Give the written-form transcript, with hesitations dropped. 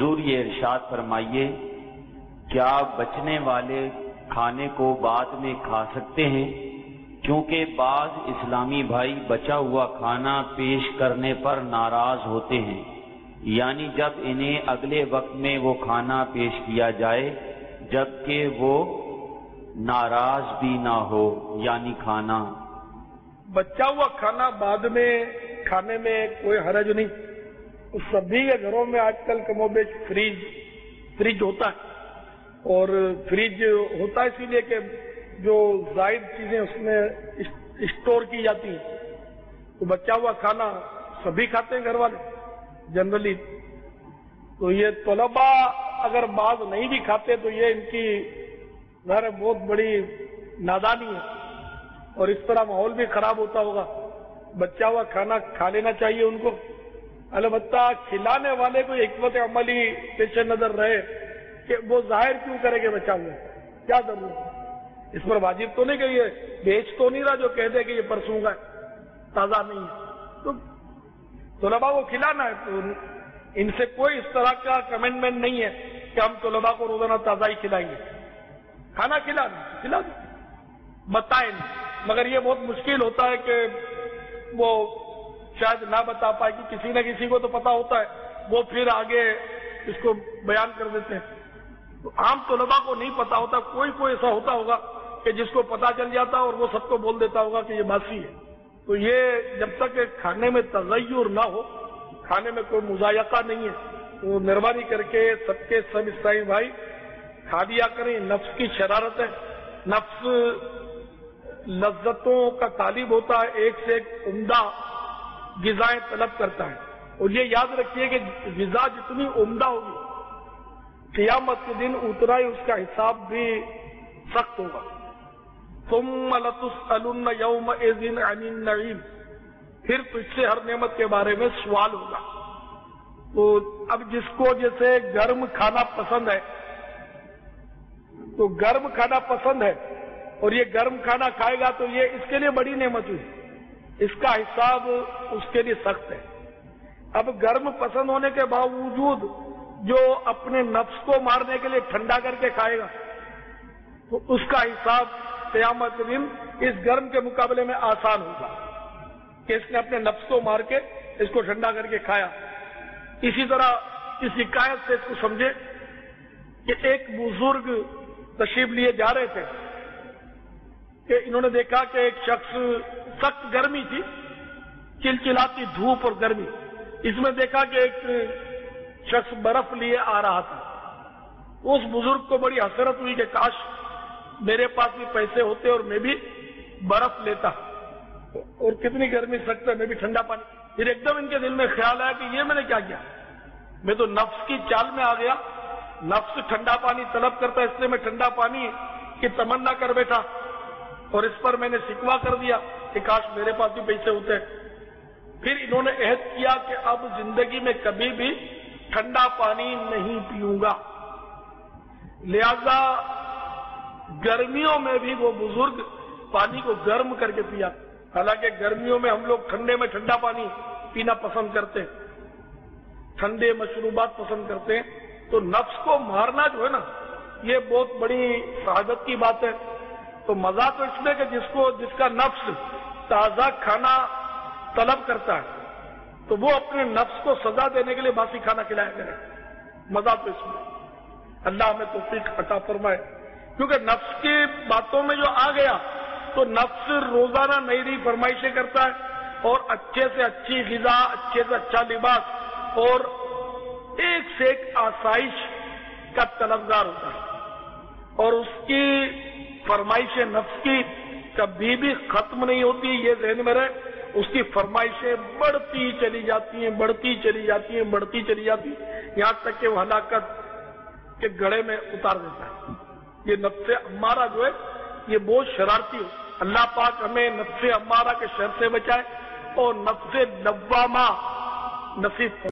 حضور یہ ارشاد فرمائیے، کیا بچنے والے کھانے کو بعد میں کھا سکتے ہیں؟ کیونکہ بعض اسلامی بھائی بچا ہوا کھانا پیش کرنے پر ناراض ہوتے ہیں، یعنی جب انہیں اگلے وقت میں وہ کھانا پیش کیا جائے جبکہ وہ ناراض بھی نہ ہو، یعنی کھانا بچا ہوا کھانا بعد میں کھانے میں کوئی حرج نہیں۔ سبھی کے گھروں میں آج کل کم و بیش فریج ہوتا ہے، اور فریج ہوتا ہے اسی لیے کہ جو زائد چیزیں اس میں اسٹور کی جاتی ہیں، تو بچا ہوا کھانا سبھی کھاتے ہیں گھر والے جنرلی۔ تو یہ طلباء اگر بعض نہیں بھی کھاتے تو یہ ان کی ظاہر بہت بڑی نادانی ہے، اور اس طرح ماحول بھی خراب ہوتا ہوگا۔ بچا ہوا کھانا کھا لینا چاہیے ان کو، البتہ کھلانے والے کو حکمت عملی پیش نظر رہے کہ وہ ظاہر کیوں کرے کہ بچا ہوا ہے، کیا ضرورت ہے؟ اس پر واجب تو نہیں کہ یہ بیچ تو نہیں رہا جو کہہ دے کہ یہ پرسوں کا ہے، تازہ نہیں ہے، تو طلباء کو کھلانا ہے۔ تو ان سے کوئی اس طرح کا کمنٹمنٹ نہیں ہے کہ ہم طلباء کو روزانہ تازہ ہی کھلائیں گے۔ کھانا کھلا دیں، بتائیں نہیں، مگر یہ بہت مشکل ہوتا ہے کہ وہ شاید نہ بتا پائے کہ کسی نہ کسی کو تو پتا ہوتا ہے، وہ پھر آگے اس کو بیان کر دیتے ہیں۔ تو عام طلباء کو نہیں پتا ہوتا، کوئی ایسا ہوتا ہوگا کہ جس کو پتا چل جاتا اور وہ سب کو بول دیتا ہوگا کہ یہ باسی ہے۔ تو یہ جب تک کھانے میں تغیر نہ ہو، کھانے میں کوئی مذائقہ نہیں ہے، تو مہربانی کر کے سب عیسائی بھائی کھا لیا کریں۔ نفس کی شرارت ہے، نفس لذتوں کا طالب ہوتا ہے، ایک سے ایک عمدہ غذائیں طلب کرتا ہے، اور یہ یاد رکھیے کہ غذا جتنی عمدہ ہوگی قیامت کے دن اتنا ہی اس کا حساب بھی سخت ہوگا۔ ثم لتسألن یومئذ عن النعیم، پھر تجھ سے ہر نعمت کے بارے میں سوال ہوگا۔ تو اب جس کو جیسے گرم کھانا پسند ہے تو گرم کھانا پسند ہے، اور یہ گرم کھانا کھائے گا تو یہ اس کے لیے بڑی نعمت ہوئی، اس کا حساب اس کے لیے سخت ہے۔ اب گرم پسند ہونے کے باوجود جو اپنے نفس کو مارنے کے لیے ٹھنڈا کر کے کھائے گا تو اس کا حساب قیامت کے دن اس گرم کے مقابلے میں آسان ہوگا کہ اس نے اپنے نفس کو مار کے اس کو ٹھنڈا کر کے کھایا۔ اسی طرح اس حکایت سے اس کو سمجھے کہ ایک بزرگ تشریف لیے جا رہے تھے کہ انہوں نے دیکھا کہ ایک شخص، سخت گرمی تھی، چلچلاتی دھوپ اور گرمی، اس میں دیکھا کہ ایک شخص برف لیے آ رہا تھا۔ اس بزرگ کو بڑی حسرت ہوئی کہ کاش میرے پاس بھی پیسے ہوتے اور میں بھی برف لیتا، اور کتنی گرمی سخت ہے، میں بھی ٹھنڈا پانی۔ پھر ایک دم ان کے دل میں خیال آیا کہ یہ میں نے کیا کیا، میں تو نفس کی چال میں آ گیا، نفس ٹھنڈا پانی طلب کرتا، اس لیے میں ٹھنڈا پانی کی تمنا کر بیٹھا، اور اس پر میں نے شکوہ کر دیا کہ کاش میرے پاس بھی پیسے ہوتے۔ پھر انہوں نے عہد کیا کہ اب زندگی میں کبھی بھی ٹھنڈا پانی نہیں پیوں گا۔ لہذا گرمیوں میں بھی وہ بزرگ پانی کو گرم کر کے پیا، حالانکہ گرمیوں میں ہم لوگ ٹھنڈے میں ٹھنڈا پانی پینا پسند کرتے ہیں، ٹھنڈے مشروبات پسند کرتے ہیں۔ تو نفس کو مارنا جو ہے نا، یہ بہت بڑی سعادت کی بات ہے۔ تو مزہ تو اس میں کہ جس کا نفس تازہ کھانا طلب کرتا ہے تو وہ اپنے نفس کو سزا دینے کے لیے باسی کھانا کھلایا کرے، مزہ تو اس میں۔ اللہ ہمیں توفیق عطا فرمائے، کیونکہ نفس کی باتوں میں جو آ گیا تو نفس روزانہ نئی نئی فرمائشیں کرتا ہے، اور اچھے سے اچھی غذا، اچھے سے اچھا لباس، اور ایک سے ایک آسائش کا طلبگار ہوتا ہے، اور اس کی فرمائش نفس کی کبھی بھی ختم نہیں ہوتی۔ یہ ذہن میں رہے، اس کی فرمائشیں بڑھتی چلی جاتی ہیں، بڑھتی چلی جاتی ہیں، بڑھتی چلی جاتی ہیں، یہاں تک کہ وہ ہلاکت کے گڑھے میں اتار دیتا ہے۔ یہ نفس امارہ جو ہے یہ بہت شرارتی ہو۔ اللہ پاک ہمیں نفس امارہ کے شر سے بچائے اور نفس لوامہ نصیب